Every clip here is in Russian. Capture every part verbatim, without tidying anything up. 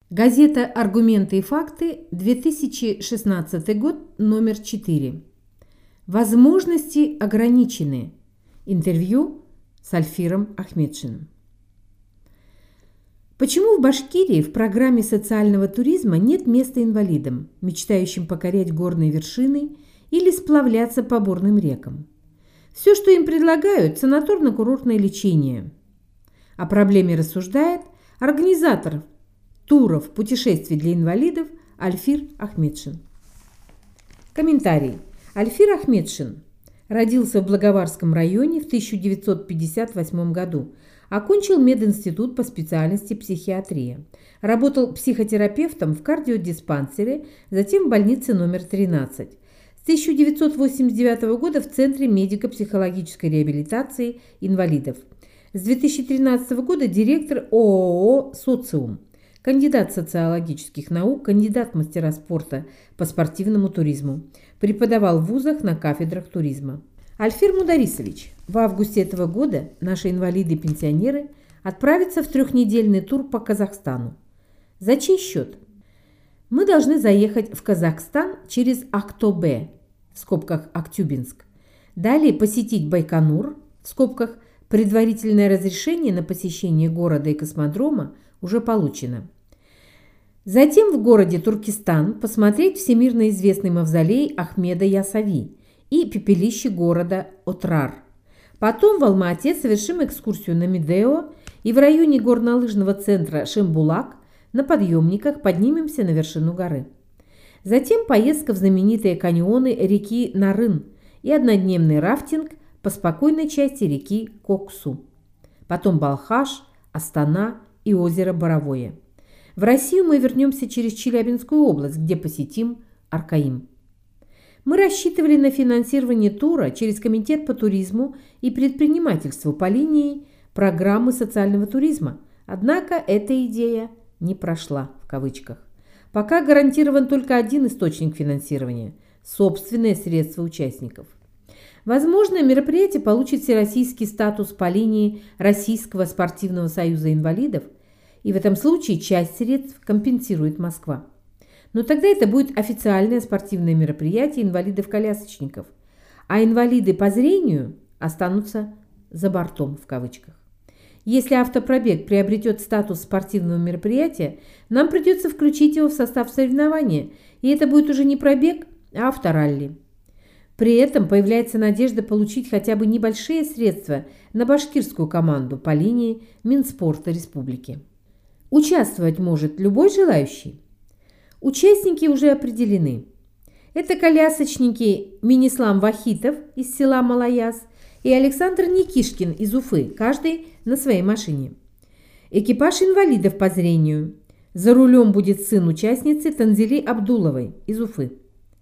Газета «Аргументы и факты», две тысячи шестнадцатый год, номер четыре. Возможности ограничены. Интервью с Альфиром Ахметшиным. Почему в Башкирии в программе социального туризма нет места инвалидам, мечтающим покорять горные вершины или сплавляться по бурным рекам? Все, что им предлагают, санаторно-курортное лечение. О проблеме рассуждает организатор туров путешествий для инвалидов Альфир Ахметшин. Комментарий. Альфир Ахметшин родился в Благоварском районе в тысяча девятьсот пятьдесят восьмом году. Окончил мединститут по специальности психиатрия. Работал психотерапевтом в кардиодиспансере, затем в больнице номер тринадцать. С тысяча девятьсот восемьдесят девятого года в Центре медико-психологической реабилитации инвалидов. С две тысячи тринадцатого года директор ООО «Социум». Кандидат социологических наук, кандидат мастера спорта по спортивному туризму. Преподавал в вузах на кафедрах туризма. Альфир Мударисович, в августе этого года наши инвалиды-пенсионеры отправятся в трехнедельный тур по Казахстану. За чей счет? Мы должны заехать в Казахстан через Актобе, в скобках Актюбинск. Далее посетить Байконур, в скобках предварительное разрешение на посещение города и космодрома уже получено. Затем в городе Туркестан посмотреть всемирно известный мавзолей Ахмеда Ясави и пепелище города Отрар. Потом в Алма-Ате совершим экскурсию на Медео и в районе горнолыжного центра Шимбулак на подъемниках поднимемся на вершину горы. Затем поездка в знаменитые каньоны реки Нарын и однодневный рафтинг по спокойной части реки Коксу. Потом Балхаш, Астана и озеро Боровое. В Россию мы вернемся через Челябинскую область, где посетим Аркаим. Мы рассчитывали на финансирование тура через Комитет по туризму и предпринимательству по линии программы социального туризма, однако эта идея не прошла в кавычках. Пока гарантирован только один источник финансирования – собственные средства участников. Возможно, мероприятие получит всероссийский статус по линии Российского спортивного союза инвалидов, и в этом случае часть средств компенсирует Москва. Но тогда это будет официальное спортивное мероприятие инвалидов-колясочников, а инвалиды по зрению останутся «за бортом» в кавычках. Если автопробег приобретет статус спортивного мероприятия, нам придется включить его в состав соревнования, и это будет уже не пробег, а авторалли. При этом появляется надежда получить хотя бы небольшие средства на башкирскую команду по линии Минспорта Республики. Участвовать может любой желающий. Участники уже определены. Это колясочники Минислам Вахитов из села Малаяс и Александр Никишкин из Уфы, каждый на своей машине. Экипаж инвалидов по зрению. За рулем будет сын участницы Танзили Абдуловой из Уфы.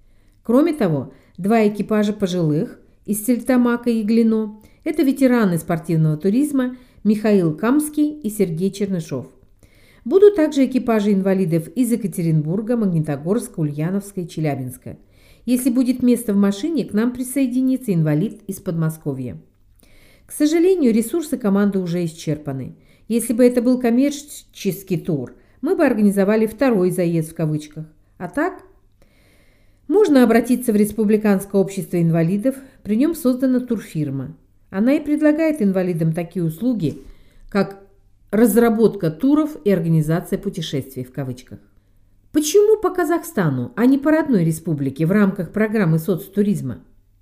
Кроме того, два экипажа пожилых из Сельтамака и Глино – это ветераны спортивного туризма Михаил Камский и Сергей Чернышов. Будут также экипажи инвалидов из Екатеринбурга, Магнитогорска, Ульяновска и Челябинска. Если будет место в машине, к нам присоединится инвалид из Подмосковья. К сожалению, ресурсы команды уже исчерпаны. Если бы это был коммерческий тур, мы бы организовали второй заезд в кавычках. А так, можно обратиться в Республиканское общество инвалидов, при нем создана турфирма. Она и предлагает инвалидам такие услуги, как разработка туров и организация путешествий в кавычках. Почему по Казахстану, а не по родной республике в рамках программы соцтуризма?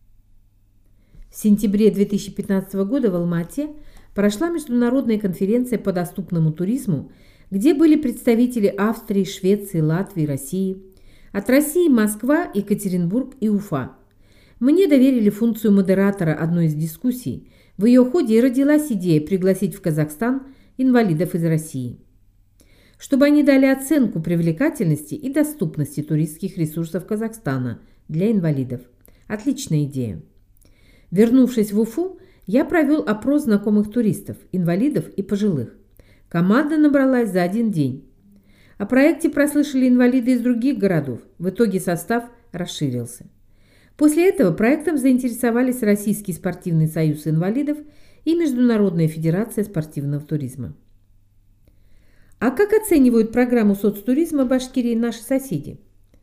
В сентябре две тысячи пятнадцатого года в Алма-Ате прошла международная конференция по доступному туризму, где были представители Австрии, Швеции, Латвии, России. От России Москва, Екатеринбург и Уфа. Мне доверили функцию модератора одной из дискуссий. В ее ходе и родилась идея пригласить в Казахстан инвалидов из России, чтобы они дали оценку привлекательности и доступности туристских ресурсов Казахстана для инвалидов. Отличная идея. Вернувшись в Уфу, я провел опрос знакомых туристов, инвалидов и пожилых. Команда набралась за один день. О проекте прослышали инвалиды из других городов. В итоге состав расширился. После этого проектом заинтересовались Российский спортивный союз инвалидов и Международная федерация спортивного туризма. А как оценивают программу соцтуризма Башкирии наши соседи?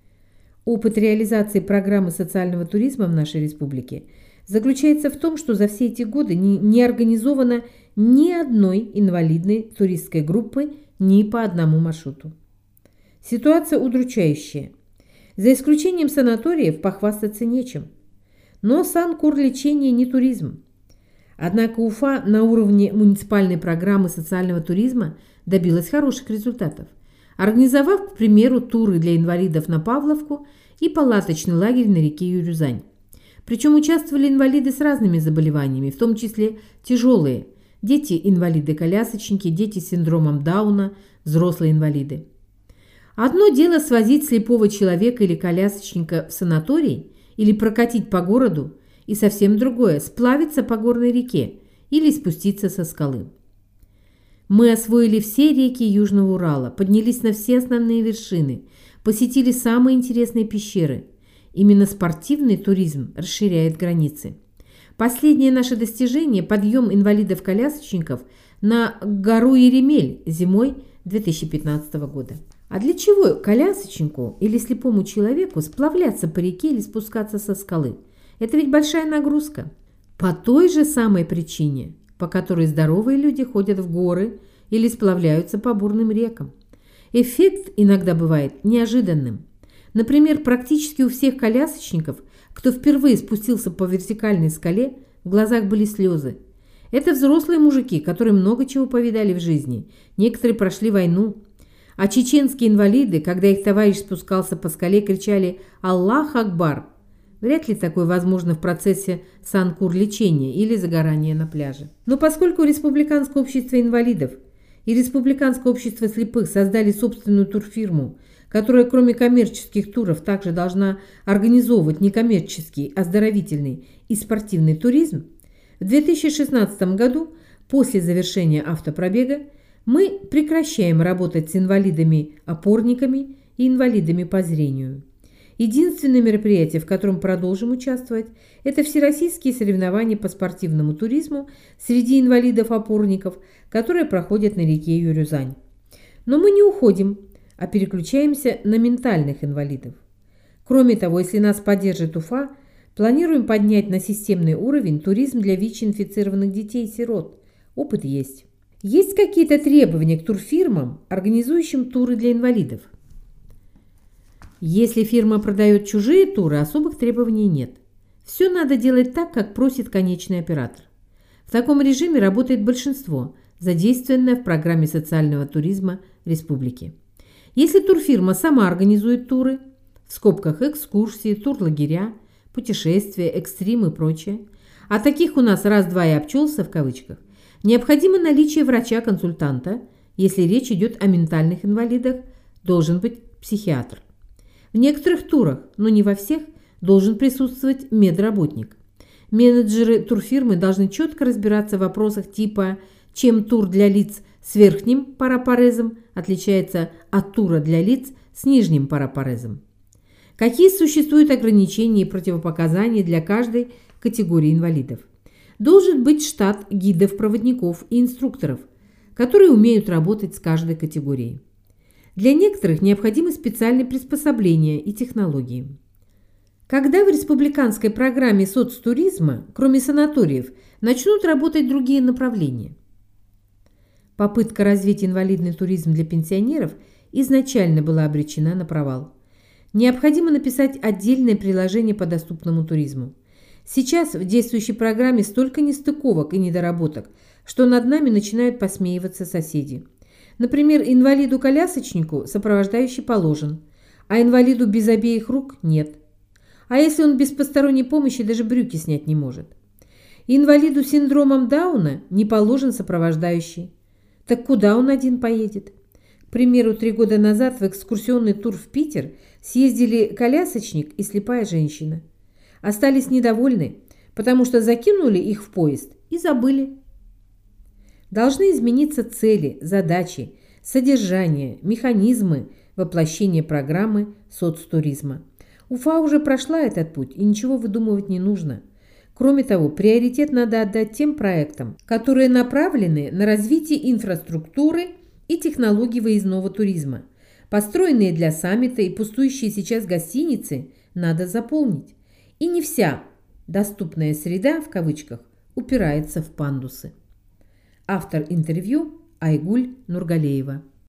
Опыт реализации программы социального туризма в нашей республике заключается в том, что за все эти годы не, не организовано ни одной инвалидной туристской группы ни по одному маршруту. Ситуация удручающая. За исключением санаториев похвастаться нечем. Но санкурлечение не туризм. Однако Уфа на уровне муниципальной программы социального туризма добилась хороших результатов, организовав, к примеру, туры для инвалидов на Павловку и палаточный лагерь на реке Юрюзань. Причем участвовали инвалиды с разными заболеваниями, в том числе тяжелые – дети-инвалиды-колясочники, дети с синдромом Дауна, взрослые инвалиды. Одно дело свозить слепого человека или колясочника в санаторий или прокатить по городу, и совсем другое – сплавиться по горной реке или спуститься со скалы. Мы освоили все реки Южного Урала, поднялись на все основные вершины, посетили самые интересные пещеры. Именно спортивный туризм расширяет границы. Последнее наше достижение – подъем инвалидов-колясочников на гору Еремель зимой две тысячи пятнадцатого года. А для чего колясочнику или слепому человеку сплавляться по реке или спускаться со скалы? Это ведь большая нагрузка. По той же самой причине, по которой здоровые люди ходят в горы или сплавляются по бурным рекам. Эффект иногда бывает неожиданным. Например, практически у всех колясочников, кто впервые спустился по вертикальной скале, в глазах были слезы. Это взрослые мужики, которые много чего повидали в жизни. Некоторые прошли войну. А чеченские инвалиды, когда их товарищ спускался по скале, кричали «Аллах Акбар!». Вряд ли такое возможно в процессе санкур-лечения или загорания на пляже. Но поскольку Республиканское общество инвалидов и Республиканское общество слепых создали собственную турфирму, которая кроме коммерческих туров также должна организовывать некоммерческий, оздоровительный и спортивный туризм, в две тысячи шестнадцатом году, после завершения автопробега, мы прекращаем работать с инвалидами-опорниками и инвалидами по зрению. Единственное мероприятие, в котором продолжим участвовать, это всероссийские соревнования по спортивному туризму среди инвалидов-опорников, которые проходят на реке Юрюзань. Но мы не уходим, а переключаемся на ментальных инвалидов. Кроме того, если нас поддержит Уфа, планируем поднять на системный уровень туризм для ВИЧ-инфицированных детей и сирот. Опыт есть. Есть какие-то требования к турфирмам, организующим туры для инвалидов? Если фирма продает чужие туры, особых требований нет. Все надо делать так, как просит конечный оператор. В таком режиме работает большинство, задействованное в программе социального туризма республики. Если турфирма сама организует туры, в скобках экскурсии, турлагеря, путешествия, экстрим и прочее, а таких у нас раз-два и обчелся в кавычках, необходимо наличие врача-консультанта, если речь идет о ментальных инвалидах, должен быть психиатр. В некоторых турах, но не во всех, должен присутствовать медработник. Менеджеры турфирмы должны четко разбираться в вопросах типа «чем тур для лиц с верхним парапарезом отличается от тура для лиц с нижним парапарезом». Какие существуют ограничения и противопоказания для каждой категории инвалидов. Должен быть штат гидов-проводников и инструкторов, которые умеют работать с каждой категорией. Для некоторых необходимы специальные приспособления и технологии. Когда в республиканской программе соцтуризма, кроме санаториев, начнут работать другие направления? Попытка развить инвалидный туризм для пенсионеров изначально была обречена на провал. Необходимо написать отдельное приложение по доступному туризму. Сейчас в действующей программе столько нестыковок и недоработок, что над нами начинают посмеиваться соседи. Например, инвалиду-колясочнику сопровождающий положен, а инвалиду без обеих рук нет. А если он без посторонней помощи даже брюки снять не может? Инвалиду с синдромом Дауна не положен сопровождающий. Так куда он один поедет? К примеру, три года назад в экскурсионный тур в Питер съездили колясочник и слепая женщина. Остались недовольны, потому что закинули их в поезд и забыли. Должны измениться цели, задачи, содержание, механизмы воплощения программы соцтуризма. Уфа уже прошла этот путь, и ничего выдумывать не нужно. Кроме того, приоритет надо отдать тем проектам, которые направлены на развитие инфраструктуры и технологий выездного туризма. Построенные для саммита и пустующие сейчас гостиницы надо заполнить. И не вся «доступная среда» в кавычках упирается в пандусы. Автор интервью Айгуль Нургалеева.